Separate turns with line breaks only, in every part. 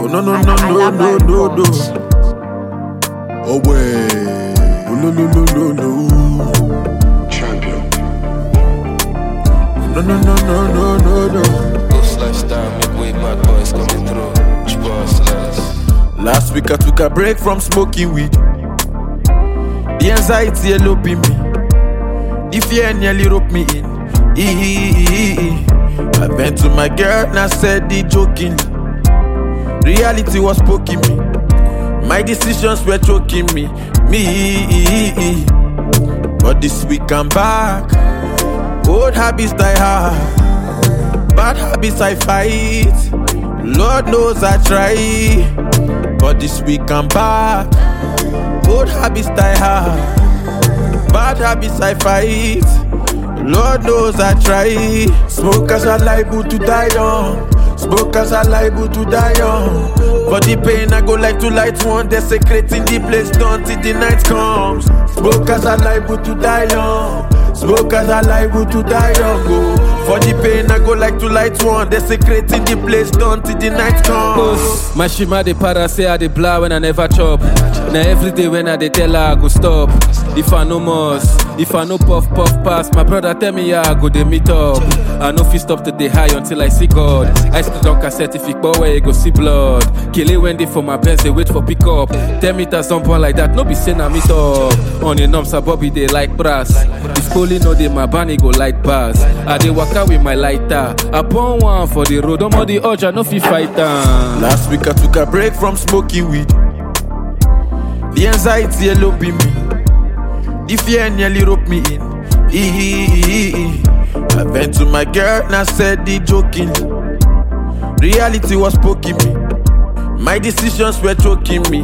no. Oh wait. Oh no.
Champion.
No.
This lifestyle make way bad boys coming through.
Last week I took a break from smoking weed. The anxiety eloping me. The fear nearly roped me in. I went to my girl and I said it jokingly. Reality was poking me. My decisions were choking me. But this week I'm back. Old habits die hard. Bad habits I fight. Lord knows I try. But this week I'm back. Old habits die hard. Bad habits I fight. Lord knows I try. Smokers are liable to die young. Smokers are liable to die young. For the pain I go like to light one. They're secret in the place done till the night comes. Smokers are liable to die young. Smokers are liable to die young. Oh. For the pain I go like to light one. They're secret in the place done till the night comes.
My shima de para say I de blah when I never chop. Now every day when I de tell her I go stop. If I no must, if I no puff pass, my brother tell me I go de meet up. I no fit stop to the high until I see God. I still don't cassette if it where you go see blood. Kill it when they for my best, they wait for pick up. 10 meters someone like that, no be saying I meet up. On the numps a Bobby they like brass. If Coley know they my bunny go light bars. I dey waka with my lighter. I burn one for the road, I'm on the urge, I no fit fight down.
Last week I took a break from smoking weed. The anxiety eloping me. The fear nearly roped me in. I went to my girl and I said it jokingly. Reality was poking me. My decisions were choking me.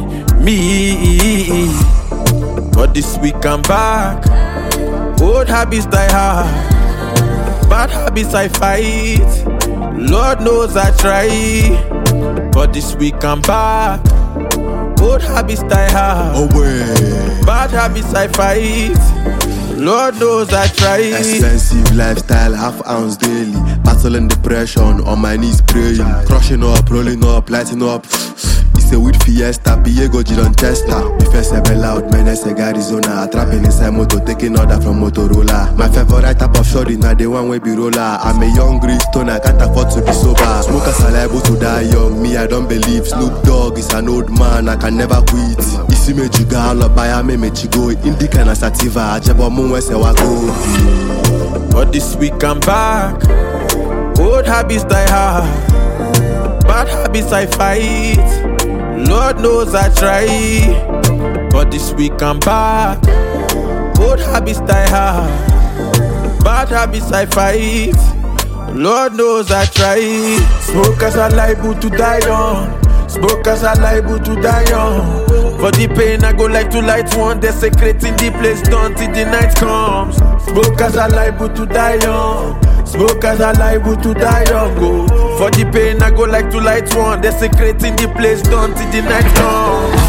But this week I'm back. Old habits die hard. Bad habits I fight. Lord knows I try. But this week I'm back. Old habits die hard.
Oh wait.
Bad habits I fight. Lord knows I try.
Expensive lifestyle, half ounce daily. Battling depression, on my knees praying. Crushing up, rolling up, lighting up. It's a weed fiesta, Piego Gidon Chester. Me first ever loud, man, it's a Arizona. Trapping inside motor, taking order from Motorola. My favorite type of shorty, now the one way be roller. I'm a young green stone, I can't afford to be sober. Smokers are liable to die young, me I don't believe. Snoop Dogg is an old man, I can never quit. Isi me jiga, all by a me chigo. Indica na sativa, ajebo munwe se wako.
But this week I'm back. Old habits die hard. Bad habits I fight. Lord knows I try. But this week I'm back. Old habits die hard. Bad habits I fight. Lord knows I try. Smokers are liable to die young. Smokers are liable to die young. For the pain I go like to light one. They're secret in the place done till the night comes. Smokers are liable to die young. Smokers are liable to die young. Oh. For the pain I go like to light one. They're secret in the place done till the night comes.